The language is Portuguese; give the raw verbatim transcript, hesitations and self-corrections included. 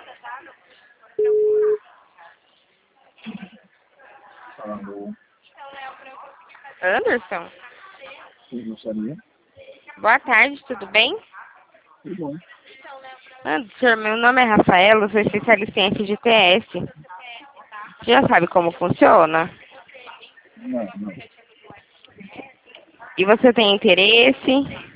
Alô. Anderson? Você gostaria? Boa tarde, tudo bem? Tudo bom. Anderson, meu nome é Rafaela, eu sou especialista em F G T S. Você já sabe como funciona? Não, não. E você tem interesse?